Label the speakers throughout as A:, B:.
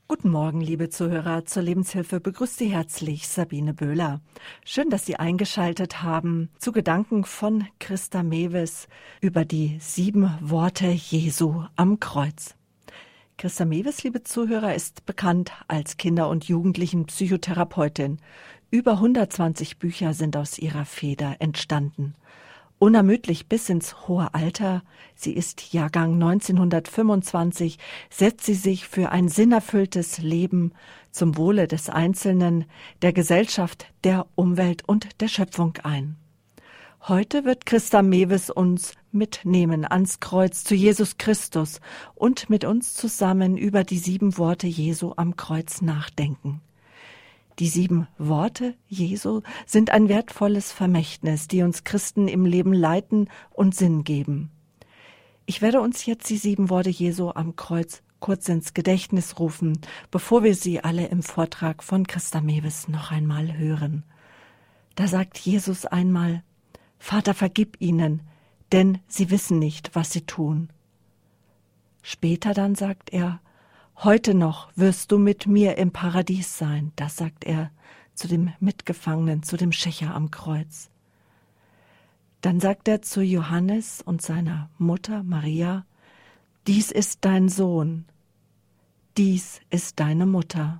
A: Guten Morgen, liebe Zuhörer. Zur Lebenshilfe begrüßt Sie herzlich Sabine Böhler. Schön, dass Sie eingeschaltet haben zu Gedanken von Christa Mewes über die 7 Worte Jesu am Kreuz. Christa Mewes, liebe Zuhörer, ist bekannt als Kinder- und Jugendlichenpsychotherapeutin. Über 120 Bücher sind aus ihrer Feder entstanden. Unermüdlich bis ins hohe Alter, sie ist Jahrgang 1925, setzt sie sich für ein sinnerfülltes Leben zum Wohle des Einzelnen, der Gesellschaft, der Umwelt und der Schöpfung ein. Heute wird Christa Mewes uns mitnehmen ans Kreuz zu Jesus Christus und mit uns zusammen über die 7 Worte Jesu am Kreuz nachdenken. Die 7 Worte Jesu sind ein wertvolles Vermächtnis, die uns Christen im Leben leiten und Sinn geben. Ich werde uns jetzt die 7 Worte Jesu am Kreuz kurz ins Gedächtnis rufen, bevor wir sie alle im Vortrag von Christa Mewes noch einmal hören. Da sagt Jesus einmal: Vater, vergib ihnen, denn sie wissen nicht, was sie tun. Später dann sagt er: Heute noch wirst du mit mir im Paradies sein. Das sagt er zu dem Mitgefangenen, zu dem Schächer am Kreuz. Dann sagt er zu Johannes und seiner Mutter Maria: Dies ist dein Sohn, dies ist deine Mutter.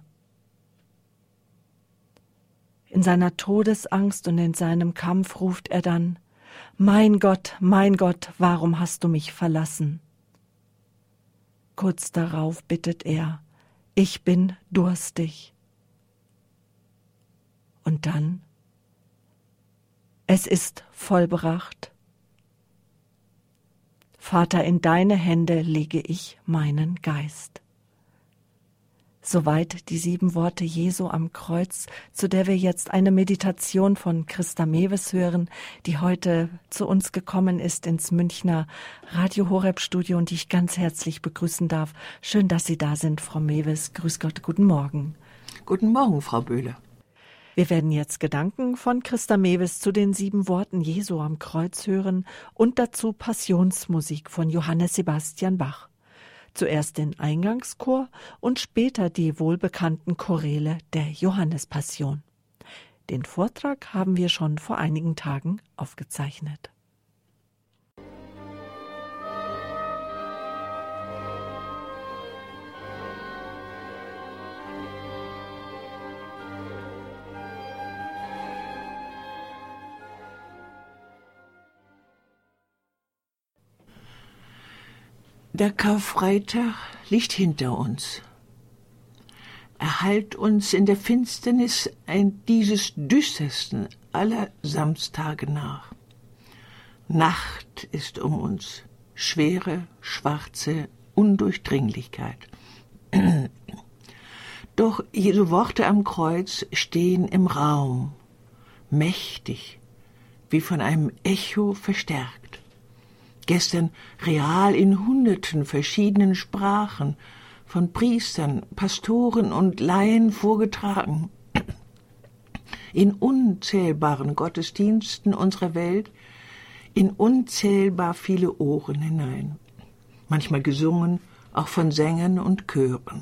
A: In seiner Todesangst und in seinem Kampf ruft er dann: mein Gott, warum hast du mich verlassen? Kurz darauf bittet er: Ich bin durstig. Und dann: Es ist vollbracht. Vater, in deine Hände lege ich meinen Geist. Soweit die 7 Worte Jesu am Kreuz, zu der wir jetzt eine Meditation von Christa Mewes hören, die heute zu uns gekommen ist ins Münchner Radio Horeb Studio und die ich ganz herzlich begrüßen darf. Schön, dass Sie da sind, Frau Mewes. Grüß Gott, guten Morgen.
B: Guten Morgen, Frau Böhler.
A: Wir werden jetzt Gedanken von Christa Mewes zu den 7 Worten Jesu am Kreuz hören und dazu Passionsmusik von Johannes Sebastian Bach. Zuerst den Eingangschor und später die wohlbekannten Choräle der Johannespassion. Den Vortrag haben wir schon vor einigen Tagen aufgezeichnet.
B: Der Karfreitag liegt hinter uns. Er hallt uns in der Finsternis dieses düstersten aller Samstage nach. Nacht ist um uns, schwere, schwarze Undurchdringlichkeit. Doch Jesu Worte am Kreuz stehen im Raum, mächtig, wie von einem Echo verstärkt. Gestern real in hunderten verschiedenen Sprachen, von Priestern, Pastoren und Laien vorgetragen. In unzählbaren Gottesdiensten unserer Welt, in unzählbar viele Ohren hinein. Manchmal gesungen, auch von Sängern und Chören.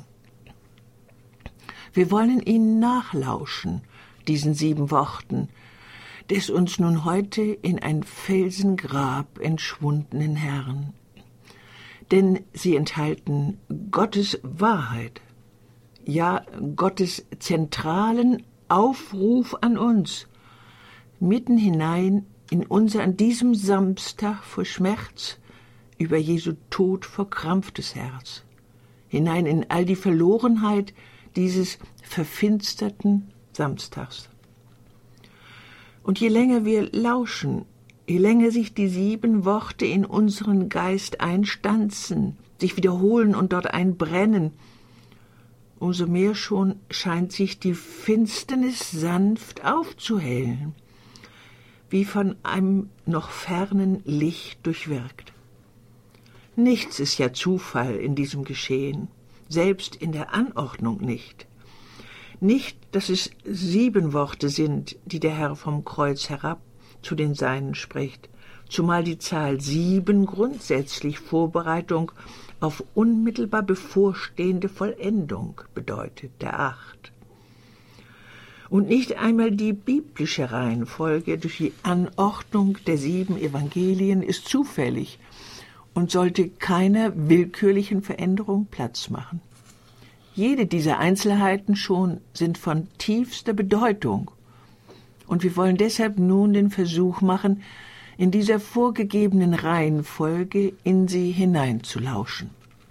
B: Wir wollen ihnen nachlauschen, diesen 7 Worten, des uns nun heute in ein Felsengrab entschwundenen Herrn. Denn sie enthalten Gottes Wahrheit, ja Gottes zentralen Aufruf an uns, mitten hinein in unser an diesem Samstag vor Schmerz über Jesu Tod verkrampftes Herz, hinein in all die Verlorenheit dieses verfinsterten Samstags. Und je länger wir lauschen, je länger sich die 7 Worte in unseren Geist einstanzen, sich wiederholen und dort einbrennen, umso mehr schon scheint sich die Finsternis sanft aufzuhellen, wie von einem noch fernen Licht durchwirkt. Nichts ist ja Zufall in diesem Geschehen, selbst in der Anordnung nicht. Nicht, dass es 7 Worte sind, die der Herr vom Kreuz herab zu den Seinen spricht, zumal die Zahl 7 grundsätzlich Vorbereitung auf unmittelbar bevorstehende Vollendung bedeutet, der 8. Und nicht einmal die biblische Reihenfolge durch die Anordnung der 7 Evangelien ist zufällig und sollte keiner willkürlichen Veränderung Platz machen. Jede dieser Einzelheiten schon sind von tiefster Bedeutung, und wir wollen deshalb nun den Versuch machen, in dieser vorgegebenen Reihenfolge in sie hineinzulauschen.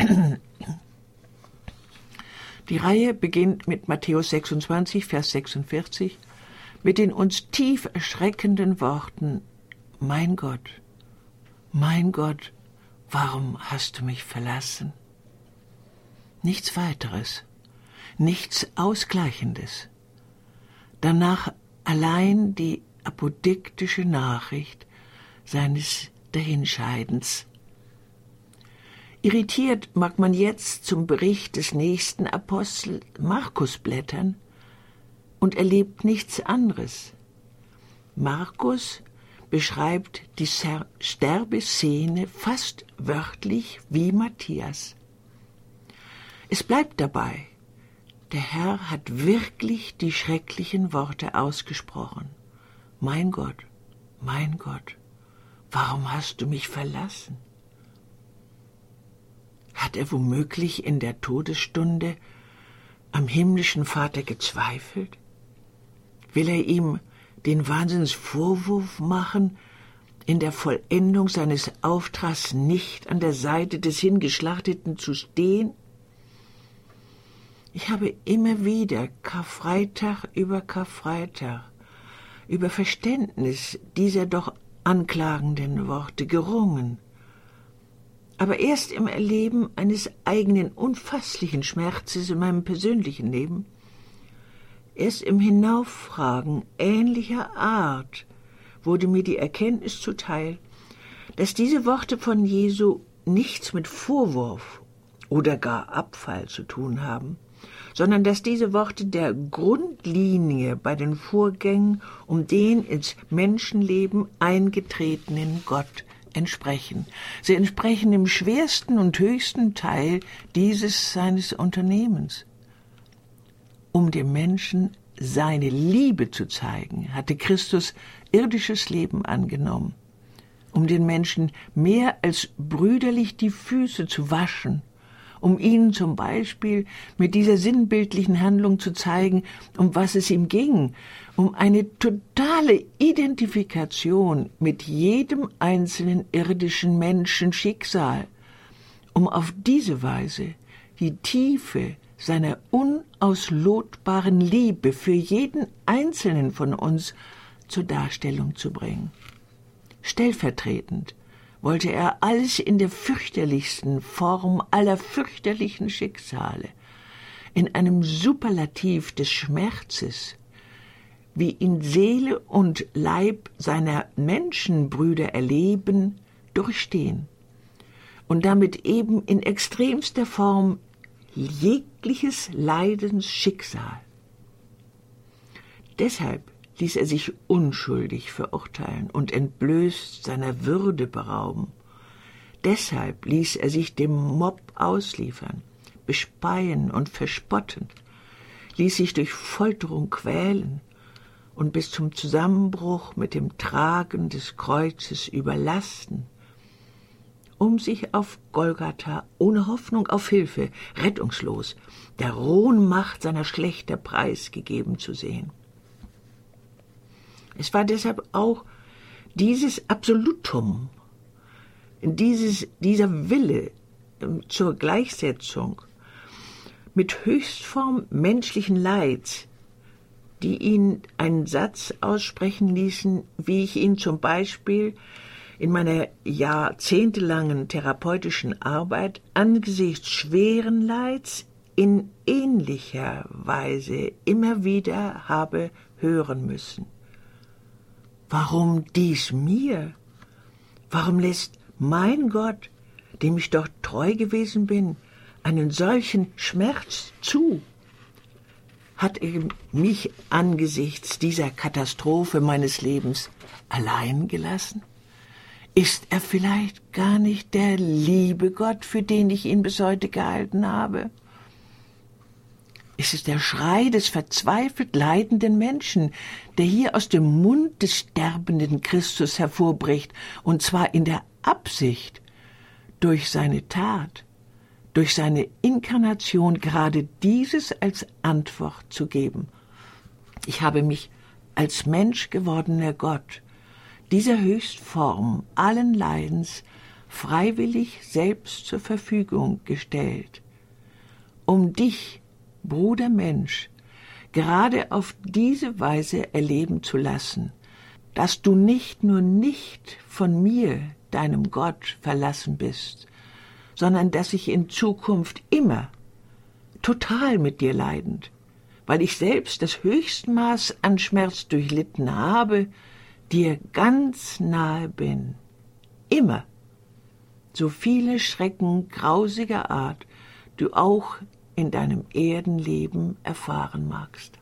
B: Die Reihe beginnt mit Matthäus 26, Vers 46, mit den uns tief erschreckenden Worten: Mein Gott, warum hast du mich verlassen? Nichts weiteres, nichts Ausgleichendes. Danach allein die apodiktische Nachricht seines Dahinscheidens. Irritiert mag man jetzt zum Bericht des nächsten Apostel Markus blättern und erlebt nichts anderes. Markus beschreibt die Sterbeszene fast wörtlich wie Matthias. Es bleibt dabei, der Herr hat wirklich die schrecklichen Worte ausgesprochen. Mein Gott, warum hast du mich verlassen? Hat er womöglich in der Todesstunde am himmlischen Vater gezweifelt? Will er ihm den Wahnsinnsvorwurf machen, in der Vollendung seines Auftrags nicht an der Seite des Hingeschlachteten zu stehen? Ich habe immer wieder Karfreitag über Verständnis dieser doch anklagenden Worte gerungen. Aber erst im Erleben eines eigenen unfasslichen Schmerzes in meinem persönlichen Leben, erst im Hinauffragen ähnlicher Art, wurde mir die Erkenntnis zuteil, dass diese Worte von Jesu nichts mit Vorwurf oder gar Abfall zu tun haben, sondern dass diese Worte der Grundlinie bei den Vorgängen um den ins Menschenleben eingetretenen Gott entsprechen. Sie entsprechen dem schwersten und höchsten Teil dieses seines Unternehmens. Um dem Menschen seine Liebe zu zeigen, hatte Christus irdisches Leben angenommen, um den Menschen mehr als brüderlich die Füße zu waschen, um ihnen zum Beispiel mit dieser sinnbildlichen Handlung zu zeigen, um was es ihm ging, um eine totale Identifikation mit jedem einzelnen irdischen Menschen Schicksal, um auf diese Weise die Tiefe seiner unauslotbaren Liebe für jeden Einzelnen von uns zur Darstellung zu bringen. Stellvertretend wollte er alles in der fürchterlichsten Form aller fürchterlichen Schicksale, in einem Superlativ des Schmerzes, wie ihn Seele und Leib seiner Menschenbrüder erleben, durchstehen und damit eben in extremster Form jegliches Leidens Schicksal. Deshalb ließ er sich unschuldig verurteilen und entblößt seiner Würde berauben. Deshalb ließ er sich dem Mob ausliefern, bespeien und verspotten, ließ sich durch Folterung quälen und bis zum Zusammenbruch mit dem Tragen des Kreuzes überlasten, um sich auf Golgatha ohne Hoffnung auf Hilfe, rettungslos, der rohen Macht seiner Schlächter preisgegeben zu sehen. Es war deshalb auch dieses Absolutum, dieser Wille zur Gleichsetzung mit Höchstform menschlichen Leids, die ihn einen Satz aussprechen ließen, wie ich ihn zum Beispiel in meiner jahrzehntelangen therapeutischen Arbeit angesichts schweren Leids in ähnlicher Weise immer wieder habe hören müssen. Warum dies mir? Warum lässt mein Gott, dem ich doch treu gewesen bin, einen solchen Schmerz zu? Hat er mich angesichts dieser Katastrophe meines Lebens allein gelassen? Ist er vielleicht gar nicht der liebe Gott, für den ich ihn bis heute gehalten habe? Es ist der Schrei des verzweifelt leidenden Menschen, der hier aus dem Mund des sterbenden Christus hervorbricht, und zwar in der Absicht, durch seine Tat, durch seine Inkarnation gerade dieses als Antwort zu geben. Ich habe mich als Mensch gewordener Gott, dieser Höchstform allen Leidens, freiwillig selbst zur Verfügung gestellt, um dich, Bruder Mensch, gerade auf diese Weise erleben zu lassen, dass du nicht nur nicht von mir, deinem Gott, verlassen bist, sondern dass ich in Zukunft immer, total mit dir leidend, weil ich selbst das Höchstmaß an Schmerz durchlitten habe, dir ganz nahe bin, immer, so viele Schrecken grausiger Art du auch in deinem Erdenleben erfahren magst.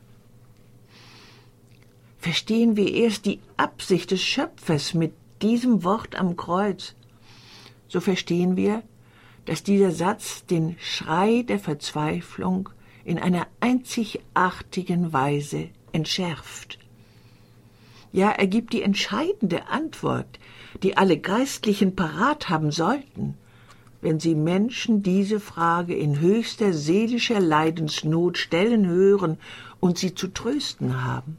B: Verstehen wir erst die Absicht des Schöpfers mit diesem Wort am Kreuz, so verstehen wir, dass dieser Satz den Schrei der Verzweiflung in einer einzigartigen Weise entschärft. Ja, er gibt die entscheidende Antwort, die alle Geistlichen parat haben sollten, wenn sie Menschen diese Frage in höchster seelischer Leidensnot stellen hören und sie zu trösten haben.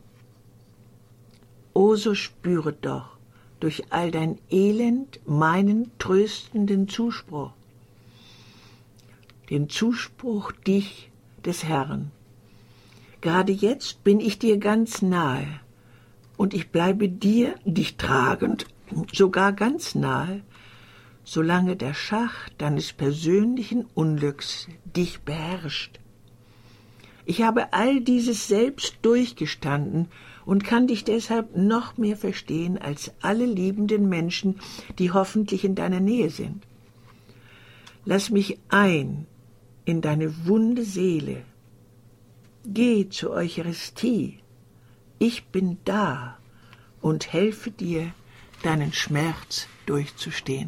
B: O, so spüre doch durch all dein Elend meinen tröstenden Zuspruch, den Zuspruch dich, des Herrn. Gerade jetzt bin ich dir ganz nahe, und ich bleibe dir, dich tragend, sogar ganz nahe, solange der Schach deines persönlichen Unglücks dich beherrscht. Ich habe all dieses selbst durchgestanden und kann dich deshalb noch mehr verstehen als alle liebenden Menschen, die hoffentlich in deiner Nähe sind. Lass mich ein in deine wunde Seele. Geh zur Eucharistie. Ich bin da und helfe dir, deinen Schmerz durchzustehen.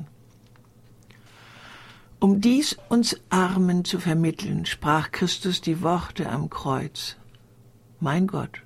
B: Um dies uns Armen zu vermitteln, sprach Christus die Worte am Kreuz. Mein Gott,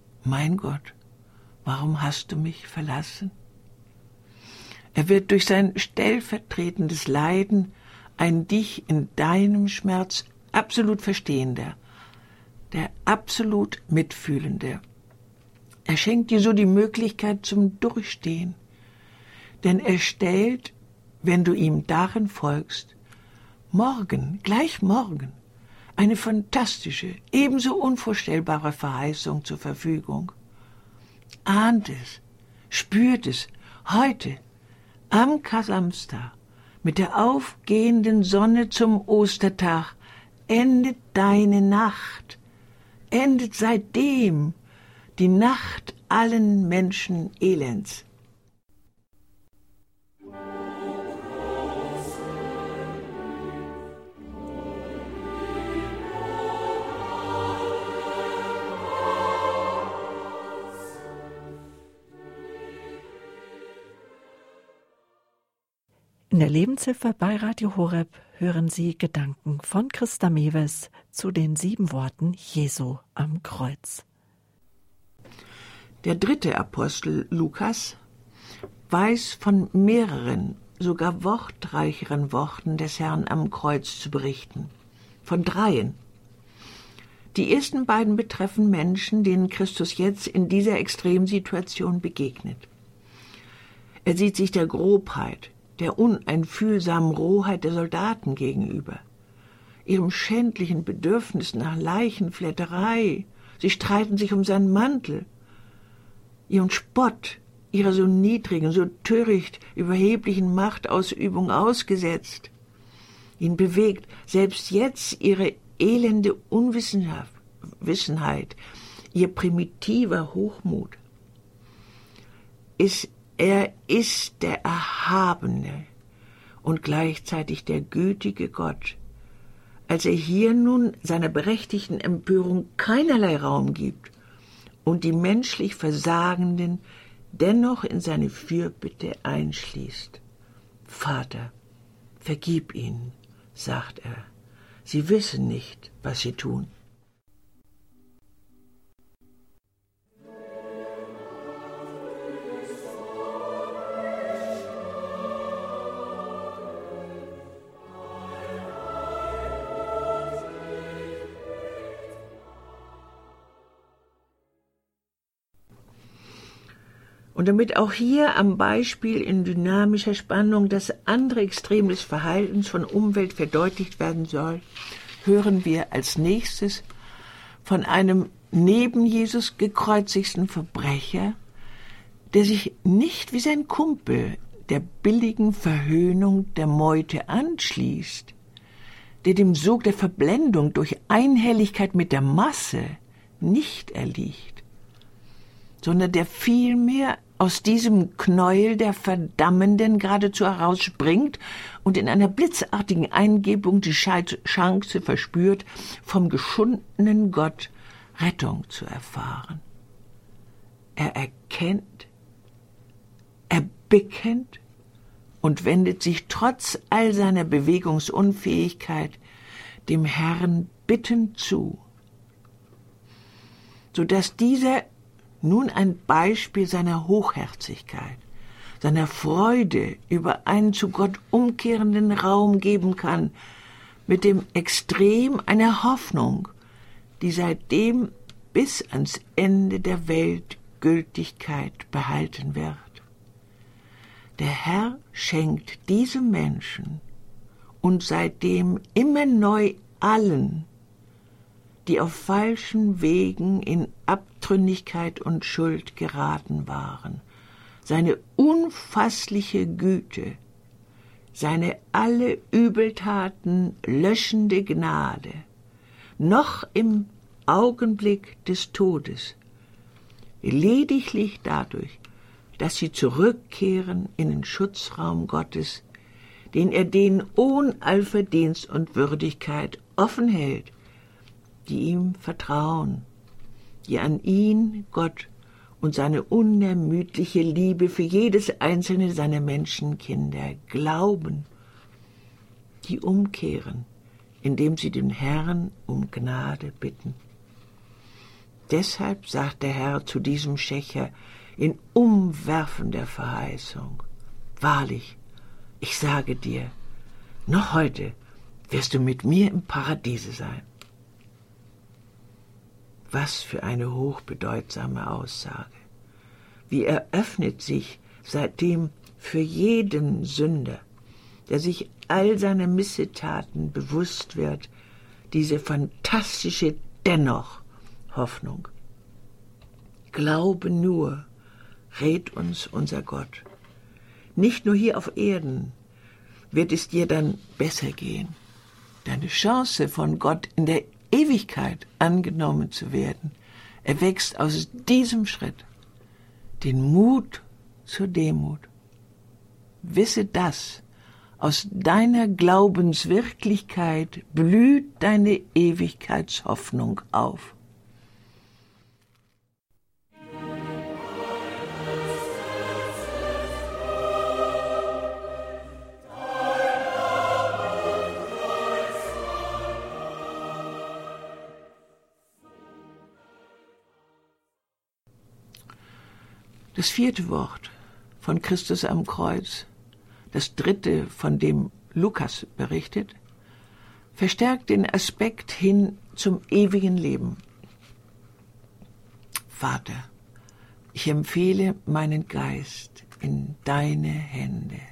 B: warum hast du mich verlassen? Er wird durch sein stellvertretendes Leiden ein dich in deinem Schmerz absolut Verstehender, der absolut Mitfühlende. Er schenkt dir so die Möglichkeit zum Durchstehen, denn er stellt, wenn du ihm darin folgst, gleich morgen, eine fantastische, ebenso unvorstellbare Verheißung zur Verfügung. Ahnt es, spürt es, heute, am Kar-Samstag, mit der aufgehenden Sonne zum Ostertag, endet deine Nacht, endet seitdem die Nacht allen Menschen Elends.
A: In der Lebenshilfe bei Radio Horeb hören Sie Gedanken von Christa Mewes zu den 7 Worten Jesu am Kreuz.
B: Der 3. Apostel Lukas weiß von mehreren, sogar wortreicheren Worten des Herrn am Kreuz zu berichten. Von 3. Die ersten beiden betreffen Menschen, denen Christus jetzt in dieser Extremsituation begegnet. Er sieht sich der Grobheit, der uneinfühlsamen Rohheit der Soldaten gegenüber, ihrem schändlichen Bedürfnis nach Leichenfletterei. Sie streiten sich um seinen Mantel, ihren Spott, ihrer so niedrigen, so töricht überheblichen Machtausübung ausgesetzt. Ihn bewegt selbst jetzt ihre elende Unwissenheit, ihr primitiver Hochmut. Er ist der Erhabene und gleichzeitig der gütige Gott, als er hier nun seiner berechtigten Empörung keinerlei Raum gibt und die menschlich Versagenden dennoch in seine Fürbitte einschließt. Vater, vergib ihnen, sagt er. Sie wissen nicht, was sie tun. Und damit auch hier am Beispiel in dynamischer Spannung das andere Extrem des Verhaltens von Umwelt verdeutlicht werden soll, hören wir als nächstes von einem neben Jesus gekreuzigten Verbrecher, der sich nicht wie sein Kumpel der billigen Verhöhnung der Meute anschließt, der dem Sog der Verblendung durch Einhelligkeit mit der Masse nicht erliegt, sondern der vielmehr aus diesem Knäuel der Verdammenden geradezu herausspringt und in einer blitzartigen Eingebung die Chance verspürt, vom geschundenen Gott Rettung zu erfahren. Er erkennt, er bekennt und wendet sich trotz all seiner Bewegungsunfähigkeit dem Herrn bittend zu, sodass dieser nun ein Beispiel seiner Hochherzigkeit, seiner Freude über einen zu Gott umkehrenden Raum geben kann, mit dem Extrem einer Hoffnung, die seitdem bis ans Ende der Welt Gültigkeit behalten wird. Der Herr schenkt diesem Menschen und seitdem immer neu allen, die auf falschen Wegen in Abtrünnigkeit und Schuld geraten waren, seine unfassliche Güte, seine alle Übeltaten löschende Gnade, noch im Augenblick des Todes, lediglich dadurch, dass sie zurückkehren in den Schutzraum Gottes, den er denen ohne all Verdienst und Würdigkeit offen hält, die ihm vertrauen, die an ihn, Gott, und seine unermüdliche Liebe für jedes einzelne seiner Menschenkinder glauben, die umkehren, indem sie den Herrn um Gnade bitten. Deshalb sagt der Herr zu diesem Schächer in umwerfender Verheißung: Wahrlich, ich sage dir, noch heute wirst du mit mir im Paradiese sein. Was für eine hochbedeutsame Aussage. Wie eröffnet sich seitdem für jeden Sünder, der sich all seiner Missetaten bewusst wird, diese fantastische Dennoch-Hoffnung. Glaube nur, rät uns unser Gott. Nicht nur hier auf Erden wird es dir dann besser gehen. Deine Chance von Gott in der Ewigkeit angenommen zu werden, erwächst aus diesem Schritt den Mut zur Demut. Wisse das, aus deiner Glaubenswirklichkeit blüht deine Ewigkeitshoffnung auf. Das vierte Wort von Christus am Kreuz, das dritte, von dem Lukas berichtet, verstärkt den Aspekt hin zum ewigen Leben. Vater, ich empfehle meinen Geist in deine Hände.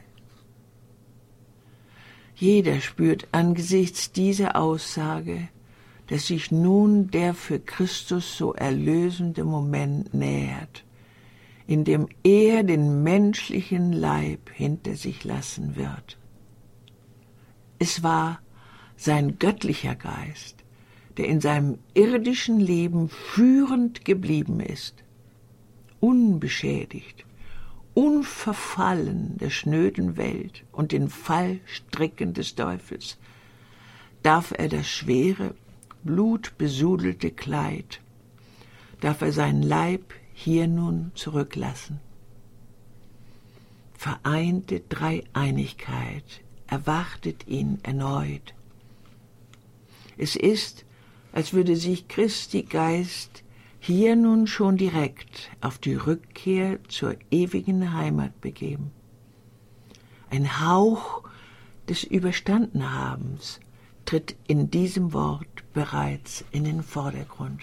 B: Jeder spürt angesichts dieser Aussage, dass sich nun der für Christus so erlösende Moment nähert, in dem er den menschlichen Leib hinter sich lassen wird. Es war sein göttlicher Geist, der in seinem irdischen Leben führend geblieben ist, unbeschädigt, unverfallen der schnöden Welt und den Fallstricken des Teufels, darf er das schwere, blutbesudelte Kleid, darf er seinen Leib hier nun zurücklassen. vereinte Dreieinigkeit erwartet ihn erneut. Es ist, als würde sich Christi Geist hier nun schon direkt auf die Rückkehr zur ewigen Heimat begeben. Ein Hauch des Überstandenhabens tritt in diesem Wort bereits in den Vordergrund.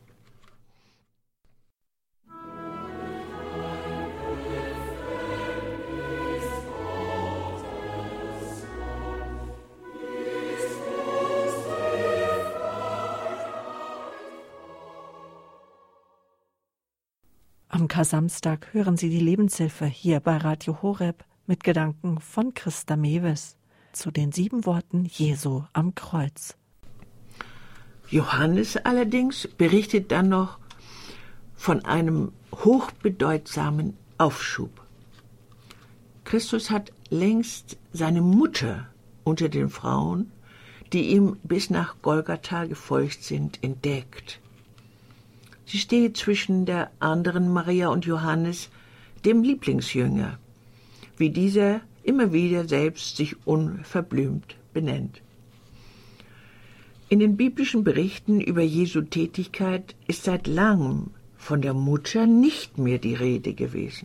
A: Am Kar-Samstag hören Sie die Lebenshilfe hier bei Radio Horeb mit Gedanken von Christa Mewes zu den 7 Worten Jesu am Kreuz.
B: Johannes allerdings berichtet dann noch von einem hochbedeutsamen Aufschub. Christus hat längst seine Mutter unter den Frauen, die ihm bis nach Golgatha gefolgt sind, entdeckt. Sie steht zwischen der anderen Maria und Johannes, dem Lieblingsjünger, wie dieser immer wieder selbst sich unverblümt benennt. In den biblischen Berichten über Jesu Tätigkeit ist seit langem von der Mutter nicht mehr die Rede gewesen.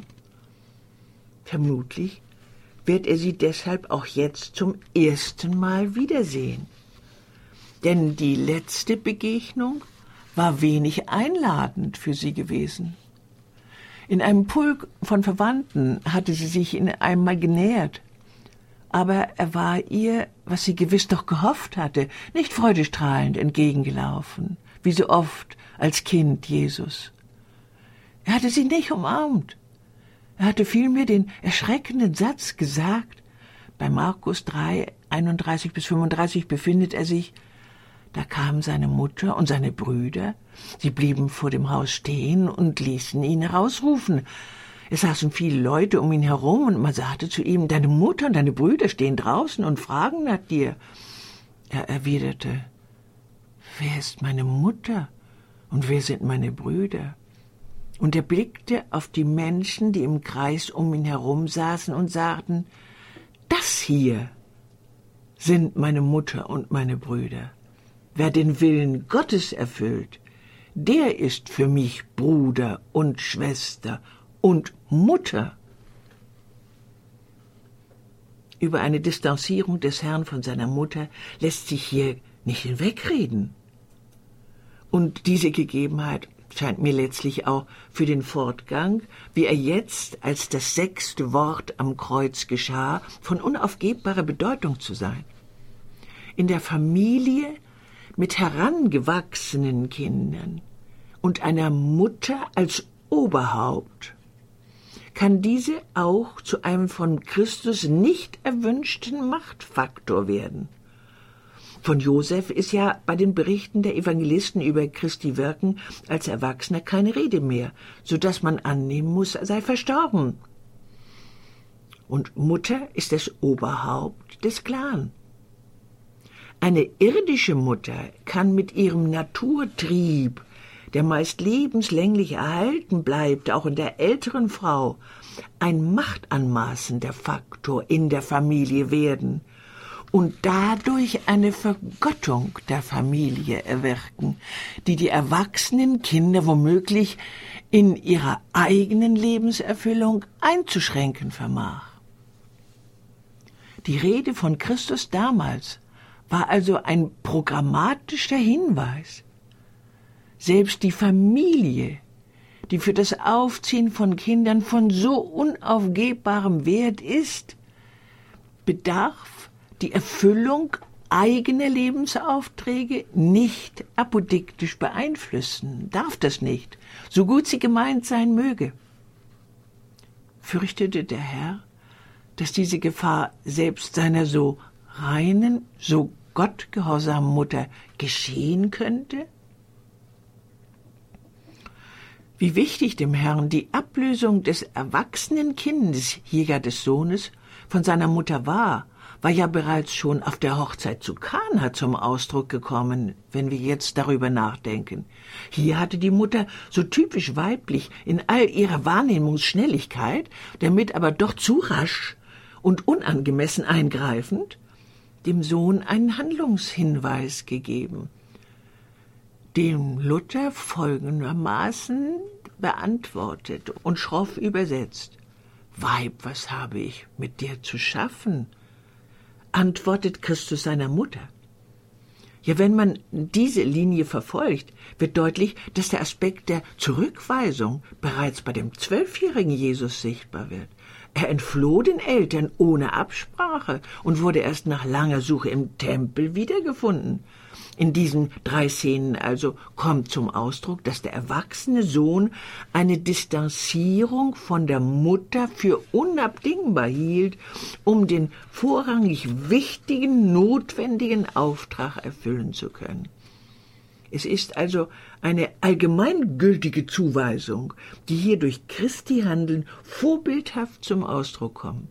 B: Vermutlich wird er sie deshalb auch jetzt zum ersten Mal wiedersehen. Denn die letzte Begegnung war wenig einladend für sie gewesen. In einem Pulk von Verwandten hatte sie sich ihm einmal genähert, aber er war ihr, was sie gewiss doch gehofft hatte, nicht freudestrahlend entgegengelaufen, wie so oft als Kind Jesus. Er hatte sie nicht umarmt. Er hatte vielmehr den erschreckenden Satz gesagt, bei Markus 3, 31-35 befindet er sich: Da kamen seine Mutter und seine Brüder, sie blieben vor dem Haus stehen und ließen ihn herausrufen. Es saßen viele Leute um ihn herum und man sagte zu ihm: Deine Mutter und deine Brüder stehen draußen und fragen nach dir. Er erwiderte: Wer ist meine Mutter und wer sind meine Brüder? Und er blickte auf die Menschen, die im Kreis um ihn herum saßen und sagten: Das hier sind meine Mutter und meine Brüder. Wer den Willen Gottes erfüllt, der ist für mich Bruder und Schwester und Mutter. Über eine Distanzierung des Herrn von seiner Mutter lässt sich hier nicht hinwegreden. Und diese Gegebenheit scheint mir letztlich auch für den Fortgang, wie er jetzt als das 6. Wort am Kreuz geschah, von unaufgebbarer Bedeutung zu sein. In der Familie mit herangewachsenen Kindern und einer Mutter als Oberhaupt kann diese auch zu einem von Christus nicht erwünschten Machtfaktor werden. Von Josef ist ja bei den Berichten der Evangelisten über Christi Wirken als Erwachsener keine Rede mehr, so dass man annehmen muss, er sei verstorben. Und Mutter ist das Oberhaupt des Clan. Eine irdische Mutter kann mit ihrem Naturtrieb, der meist lebenslänglich erhalten bleibt, auch in der älteren Frau, ein machtanmaßender Faktor in der Familie werden und dadurch eine Vergottung der Familie erwirken, die die erwachsenen Kinder womöglich in ihrer eigenen Lebenserfüllung einzuschränken vermag. Die Rede von Christus damals war also ein programmatischer Hinweis. Selbst die Familie, die für das Aufziehen von Kindern von so unaufgebbarem Wert ist, bedarf die Erfüllung eigener Lebensaufträge nicht apodiktisch beeinflussen, darf das nicht, so gut sie gemeint sein möge. Fürchtete der Herr, dass diese Gefahr selbst seiner so reinen, so gottgehorsamen Mutter geschehen könnte? Wie wichtig dem Herrn die Ablösung des erwachsenen Kindes, hier ja des Sohnes, von seiner Mutter war, war ja bereits schon auf der Hochzeit zu Kana zum Ausdruck gekommen, wenn wir jetzt darüber nachdenken. Hier hatte die Mutter, so typisch weiblich in all ihrer Wahrnehmungsschnelligkeit, damit aber doch zu rasch und unangemessen eingreifend, dem Sohn einen Handlungshinweis gegeben, den Luther folgendermaßen beantwortet und schroff übersetzt: »Weib, was habe ich mit dir zu schaffen?« antwortet Christus seiner Mutter. Ja, wenn man diese Linie verfolgt, wird deutlich, dass der Aspekt der Zurückweisung bereits bei dem 12-jährigen Jesus sichtbar wird. Er entfloh den Eltern ohne Absprache und wurde erst nach langer Suche im Tempel wiedergefunden. In diesen 3 Szenen also kommt zum Ausdruck, dass der erwachsene Sohn eine Distanzierung von der Mutter für unabdingbar hielt, um den vorrangig wichtigen, notwendigen Auftrag erfüllen zu können. Es ist also eine allgemeingültige Zuweisung, die hier durch Christi Handeln vorbildhaft zum Ausdruck kommt.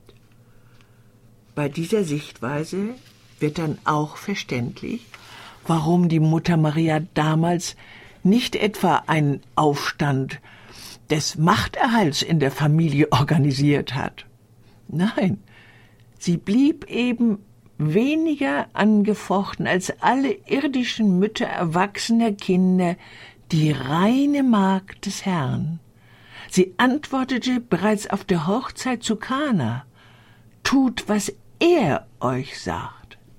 B: Bei dieser Sichtweise wird dann auch verständlich, warum die Mutter Maria damals nicht etwa einen Aufstand des Machterhalts in der Familie organisiert hat. Nein, sie blieb eben weniger angefochten als alle irdischen Mütter erwachsener Kinder die reine Magd des Herrn. Sie antwortete bereits auf der Hochzeit zu Kana: »Tut, was er euch sagt.«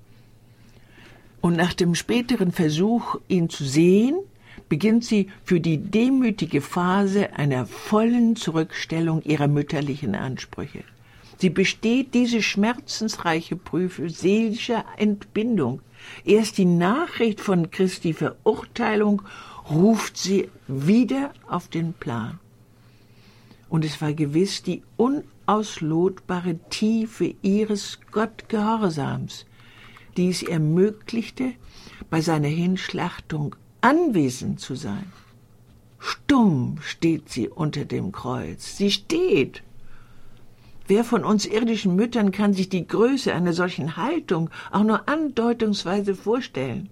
B: Und nach dem späteren Versuch, ihn zu sehen, beginnt sie für die demütige Phase einer vollen Zurückstellung ihrer mütterlichen Ansprüche. Sie besteht diese schmerzensreiche Prüfung seelischer Entbindung. Erst die Nachricht von Christi Verurteilung ruft sie wieder auf den Plan. Und es war gewiss die unauslotbare Tiefe ihres Gottgehorsams, die es ermöglichte, bei seiner Hinschlachtung anwesend zu sein. Stumm steht sie unter dem Kreuz. Sie steht. Wer von uns irdischen Müttern kann sich die Größe einer solchen Haltung auch nur andeutungsweise vorstellen?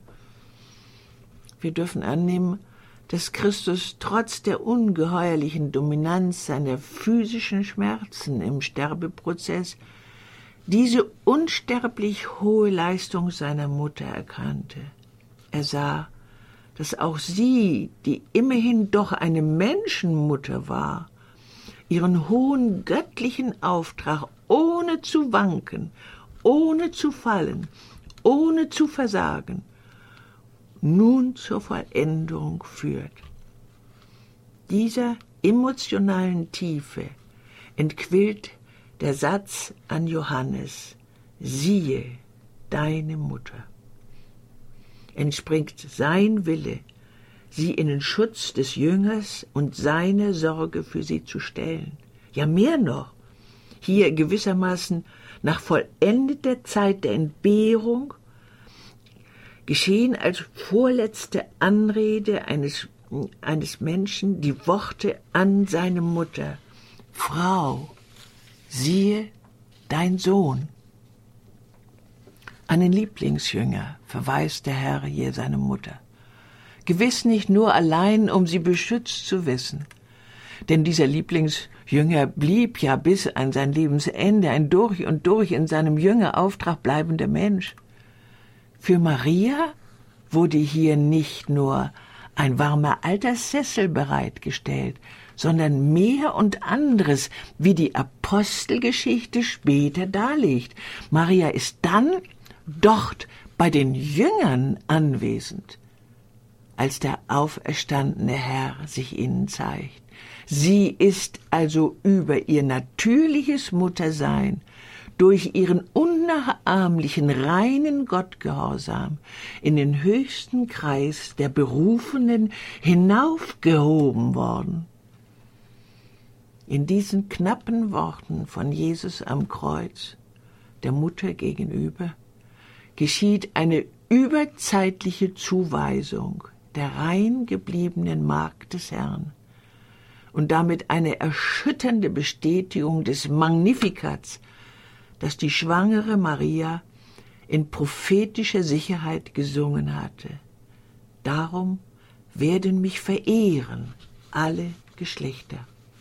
B: Wir dürfen annehmen, dass Christus trotz der ungeheuerlichen Dominanz seiner physischen Schmerzen im Sterbeprozess diese unsterblich hohe Leistung seiner Mutter erkannte. Er sah, dass auch sie, die immerhin doch eine Menschenmutter war, ihren hohen göttlichen Auftrag ohne zu wanken, ohne zu fallen, ohne zu versagen, nun zur Vollendung führt. Dieser emotionalen Tiefe entquillt der Satz an Johannes: »Siehe deine Mutter«. Entspringt sein Wille, sie in den Schutz des Jüngers und seine Sorge für sie zu stellen. Ja, mehr noch, hier gewissermaßen nach vollendeter Zeit der Entbehrung geschehen als vorletzte Anrede eines Menschen die Worte an seine Mutter: »Frau, siehe dein Sohn.« An den Lieblingsjünger verweist der Herr hier seine Mutter. Gewiss nicht nur allein, um sie beschützt zu wissen, denn dieser Lieblingsjünger blieb ja bis an sein Lebensende ein durch und durch in seinem Jüngerauftrag bleibender Mensch. Für Maria wurde hier nicht nur ein warmer Alterssessel bereitgestellt, sondern mehr und anderes, wie die Apostelgeschichte später darlegt. Maria ist dann dort bei den Jüngern anwesend, als der auferstandene Herr sich ihnen zeigt. Sie ist also über ihr natürliches Muttersein durch ihren unnachahmlichen, reinen Gottgehorsam in den höchsten Kreis der Berufenen hinaufgehoben worden. In diesen knappen Worten von Jesus am Kreuz, der Mutter gegenüber, geschieht eine überzeitliche Zuweisung der rein gebliebenen Magd des Herrn und damit eine erschütternde Bestätigung des Magnifikats, das die schwangere Maria in prophetischer Sicherheit gesungen hatte. Darum werden mich verehren alle Geschlechter.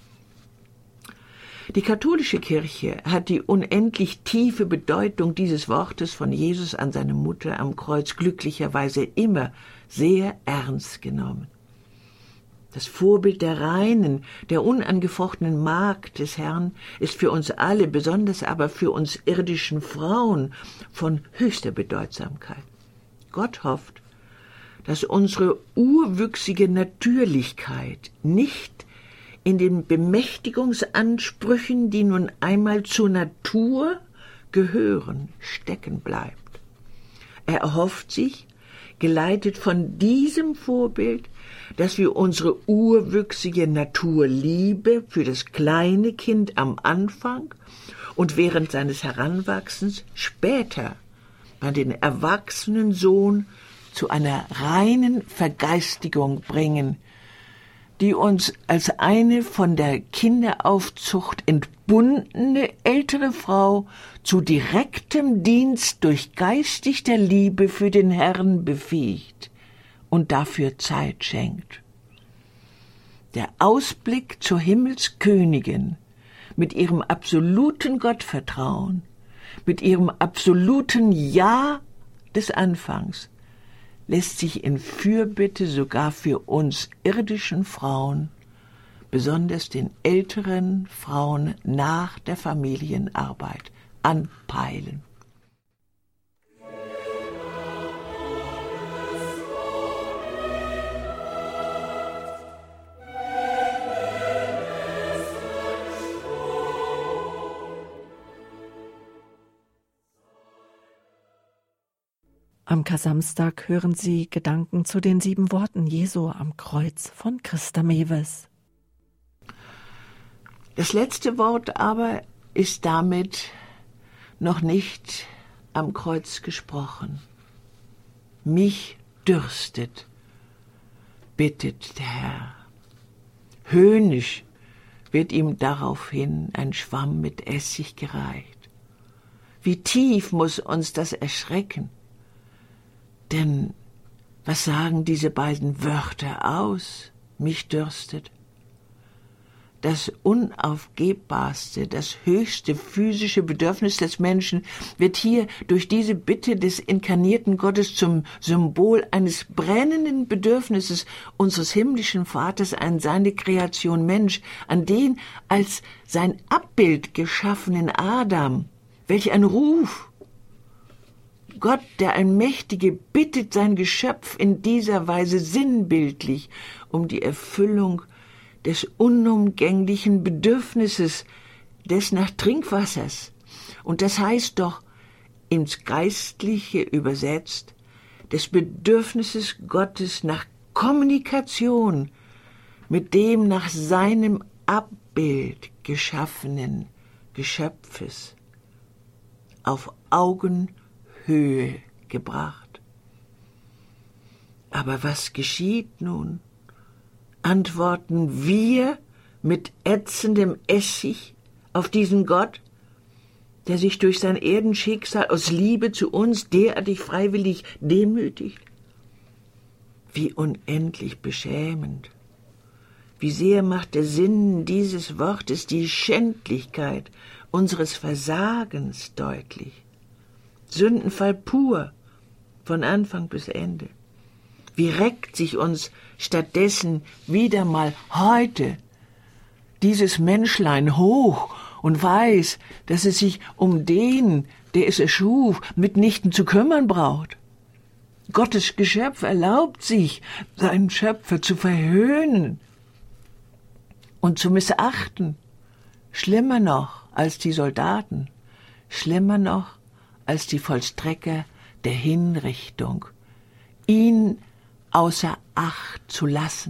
B: Die katholische Kirche hat die unendlich tiefe Bedeutung dieses Wortes von Jesus an seine Mutter am Kreuz glücklicherweise immer sehr ernst genommen. Das Vorbild der reinen, der unangefochtenen Magd des Herrn ist für uns alle, besonders aber für uns irdischen Frauen, von höchster Bedeutsamkeit. Gott hofft, dass unsere urwüchsige Natürlichkeit nicht in den Bemächtigungsansprüchen, die nun einmal zur Natur gehören, stecken bleibt. Er erhofft sich, geleitet von diesem Vorbild, dass wir unsere urwüchsige Naturliebe für das kleine Kind am Anfang und während seines Heranwachsens später bei den erwachsenen Sohn zu einer reinen Vergeistigung bringen, die uns als eine von der Kinderaufzucht entbundene ältere Frau zu direktem Dienst durch geistigter Liebe für den Herrn befähigt und dafür Zeit schenkt. Der Ausblick zur Himmelskönigin mit ihrem absoluten Gottvertrauen, mit ihrem absoluten Ja des Anfangs, lässt sich in Fürbitte sogar für uns irdischen Frauen, besonders den älteren Frauen nach der Familienarbeit, anpeilen.
A: Am Karsamstag hören Sie Gedanken zu den 7 Worten Jesu am Kreuz von Christa Mewes.
B: Das letzte Wort aber ist damit noch nicht am Kreuz gesprochen. Mich dürstet, bittet der Herr. Höhnisch wird ihm daraufhin ein Schwamm mit Essig gereicht. Wie tief muss uns das erschrecken? Denn was sagen diese beiden Wörter aus? Mich dürstet. Das unaufgebbarste, das höchste physische Bedürfnis des Menschen wird hier durch diese Bitte des inkarnierten Gottes zum Symbol eines brennenden Bedürfnisses unseres himmlischen Vaters an seine Kreation Mensch, an den als sein Abbild geschaffenen Adam. Welch ein Ruf! Gott, der Allmächtige, bittet sein Geschöpf in dieser Weise sinnbildlich um die Erfüllung des unumgänglichen Bedürfnisses des nach Trinkwassers. Und das heißt doch, ins Geistliche übersetzt, des Bedürfnisses Gottes nach Kommunikation mit dem nach seinem Abbild geschaffenen Geschöpfes auf Augenhöhe gebracht. Aber was geschieht nun? Antworten wir mit ätzendem Essig auf diesen Gott, der sich durch sein Erdenschicksal aus Liebe zu uns derartig freiwillig demütigt? Wie unendlich beschämend! Wie sehr macht der Sinn dieses Wortes die Schändlichkeit unseres Versagens deutlich. Sündenfall pur, von Anfang bis Ende. Wie reckt sich uns stattdessen wieder mal heute dieses Menschlein hoch und weiß, dass es sich um den, der es erschuf, mitnichten zu kümmern braucht. Gottes Geschöpf erlaubt sich, seinen Schöpfer zu verhöhnen und zu missachten. Schlimmer noch als die Soldaten, schlimmer noch als die Vollstrecker der Hinrichtung, ihn außer Acht zu lassen.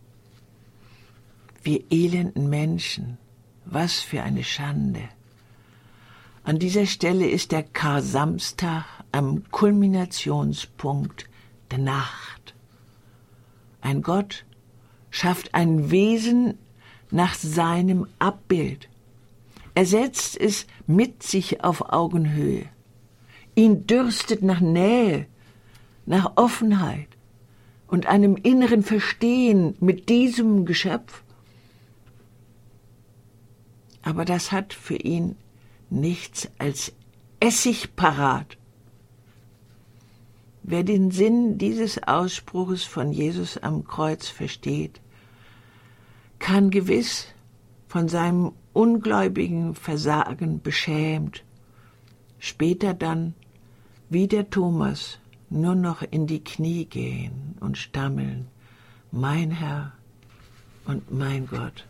B: Wir elenden Menschen, was für eine Schande. An dieser Stelle ist der Karsamstag am Kulminationspunkt der Nacht. Ein Gott schafft ein Wesen nach seinem Abbild. Er setzt es mit sich auf Augenhöhe. Ihn dürstet nach Nähe, nach Offenheit und einem inneren Verstehen mit diesem Geschöpf. Aber das hat für ihn nichts als Essig parat. Wer den Sinn dieses Ausspruches von Jesus am Kreuz versteht, kann gewiss von seinem ungläubigen Versagen beschämt, später dann, wie der Thomas, nur noch in die Knie gehen und stammeln, mein Herr und mein Gott.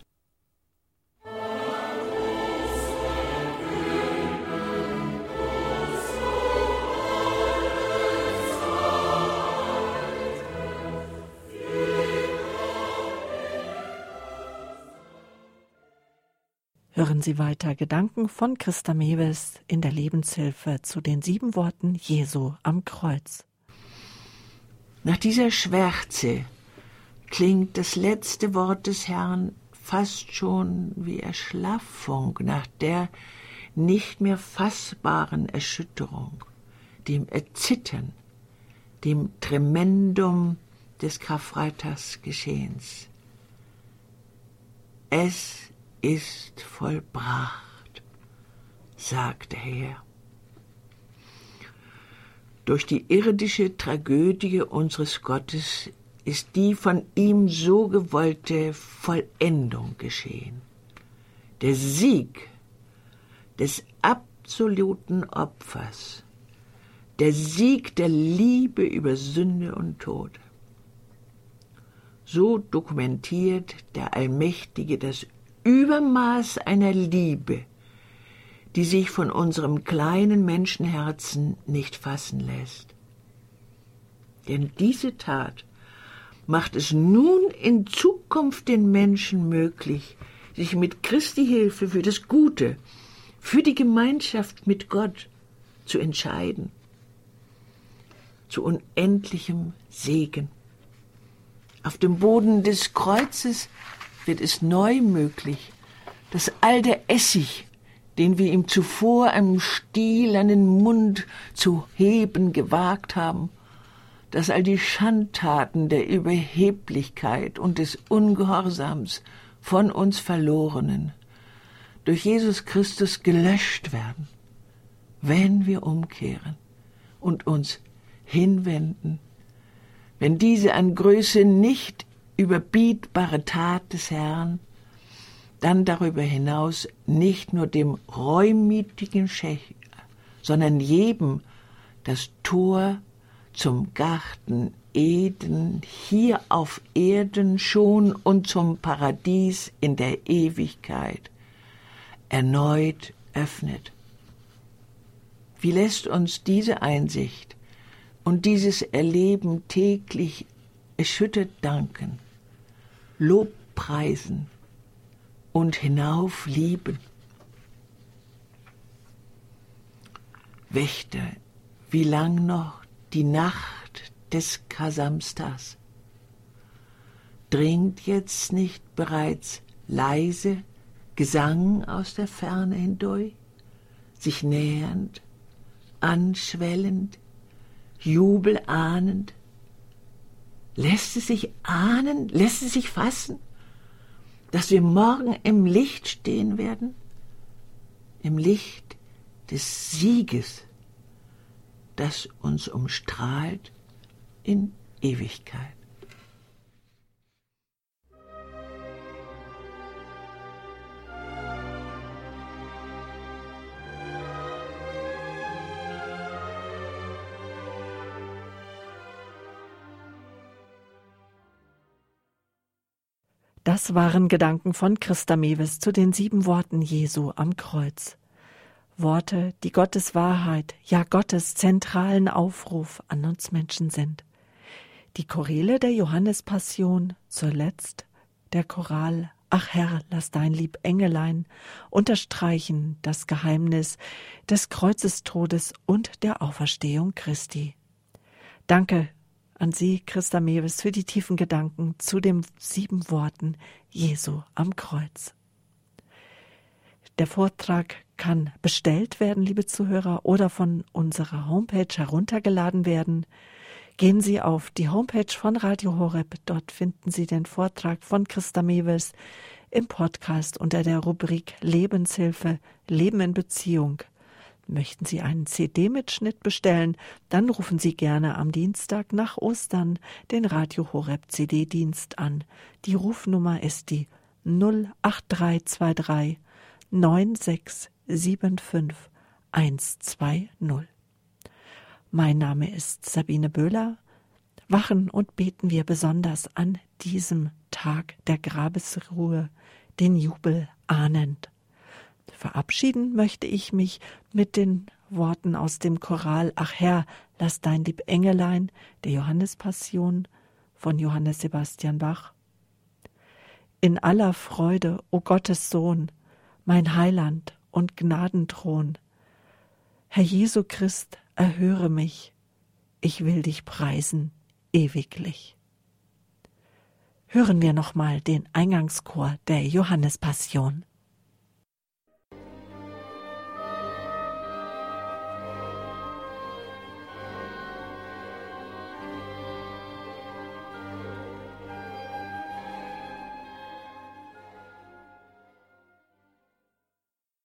A: Hören Sie weiter Gedanken von Christa Mewes in der Lebenshilfe zu den 7 Worten Jesu am Kreuz.
B: Nach dieser Schwärze klingt das letzte Wort des Herrn fast schon wie Erschlaffung nach der nicht mehr fassbaren Erschütterung, dem Erzittern, dem Tremendum des Karfreitagsgeschehens. Es ist vollbracht, sagt der Herr. Durch die irdische Tragödie unseres Gottes ist die von ihm so gewollte Vollendung geschehen. Der Sieg des absoluten Opfers, der Sieg der Liebe über Sünde und Tod. So dokumentiert der Allmächtige das Übermaß einer Liebe, die sich von unserem kleinen Menschenherzen nicht fassen lässt. Denn diese Tat macht es nun in Zukunft den Menschen möglich, sich mit Christi Hilfe für das Gute, für die Gemeinschaft mit Gott zu entscheiden, zu unendlichem Segen. Auf dem Boden des Kreuzes wird es neu möglich, dass all der Essig, den wir ihm zuvor am Stiel an den Mund zu heben gewagt haben, dass all die Schandtaten der Überheblichkeit und des Ungehorsams von uns Verlorenen durch Jesus Christus gelöscht werden, wenn wir umkehren und uns hinwenden, wenn diese an Größe nicht überbietbare Tat des Herrn dann darüber hinaus nicht nur dem reumütigen Schächer, sondern jedem das Tor zum Garten Eden hier auf Erden schon und zum Paradies in der Ewigkeit erneut öffnet. Wie lässt uns diese Einsicht und dieses Erleben täglich erschüttert danken, Lob preisen und hinauf lieben. Wächter, wie lang noch die Nacht des Kar-Samstags? Dringt jetzt nicht bereits leise Gesang aus der Ferne hindurch, sich nähernd, anschwellend, Jubel ahnend? Lässt es sich ahnen, lässt es sich fassen, dass wir morgen im Licht stehen werden? Im Licht des Sieges, das uns umstrahlt in Ewigkeit.
A: Das waren Gedanken von Christa Mewes zu den 7 Worten Jesu am Kreuz. Worte, die Gottes Wahrheit, ja Gottes zentralen Aufruf an uns Menschen sind. Die Choräle der Johannespassion, zuletzt der Choral »Ach Herr, lass dein lieb Engelein« unterstreichen das Geheimnis des Kreuzestodes und der Auferstehung Christi. Danke an Sie, Christa Mewes, für die tiefen Gedanken zu den 7 Worten Jesu am Kreuz. Der Vortrag kann bestellt werden, liebe Zuhörer, oder von unserer Homepage heruntergeladen werden. Gehen Sie auf die Homepage von Radio Horeb. Dort finden Sie den Vortrag von Christa Mewes im Podcast unter der Rubrik Lebenshilfe, Leben in Beziehung. Möchten Sie einen CD-Mitschnitt bestellen, dann rufen Sie gerne am Dienstag nach Ostern den Radio Horeb CD-Dienst an. Die Rufnummer ist die 08323 9675 120. Mein Name ist Sabine Böhler. Wachen und beten wir besonders an diesem Tag der Grabesruhe, den Jubel ahnend. Verabschieden möchte ich mich mit den Worten aus dem Choral Ach Herr, lass dein lieb Engelein der Johannespassion von Johannes Sebastian Bach. In aller Freude, o Gottes Sohn, mein Heiland und Gnadenthron, Herr Jesu Christ, erhöre mich, ich will dich preisen ewiglich. Hören wir nochmal den Eingangschor der Johannespassion.